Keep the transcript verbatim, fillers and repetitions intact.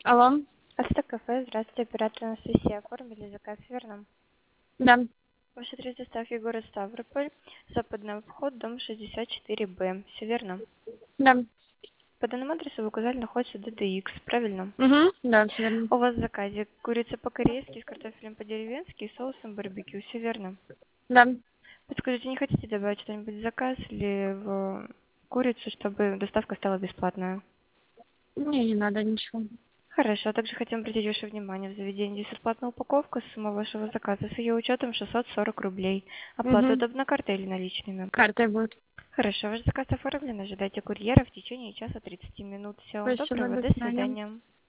Алло. Автокафе, здравствуйте, оператор Анастасия. Оформили заказ, верно? Да. Ваш адрес доставки город Ставрополь, западный вход, дом шестьдесят четыре Б. Все верно? Да. По данному адресу вы указали, находится Д Д Икс, правильно? Угу. Да, все верно. У вас в заказе курица по-корейски с картофелем по-деревенски и соусом барбекю, все верно? Да. Подскажите, не хотите добавить что-нибудь в заказ или в курицу, чтобы доставка стала бесплатная? Мне не надо ничего. Хорошо, а также хотим обратить ваше внимание, в заведении есть бесплатная упаковка, сумма вашего заказа с ее учетом шестьсот сорок рублей. Оплата Угу. удобна картой или наличными? Картой будет. Хорошо, ваш заказ оформлен, ожидайте курьера в течение часа тридцати минут. Всего вам Спасибо, доброго, до до свидания. свидания.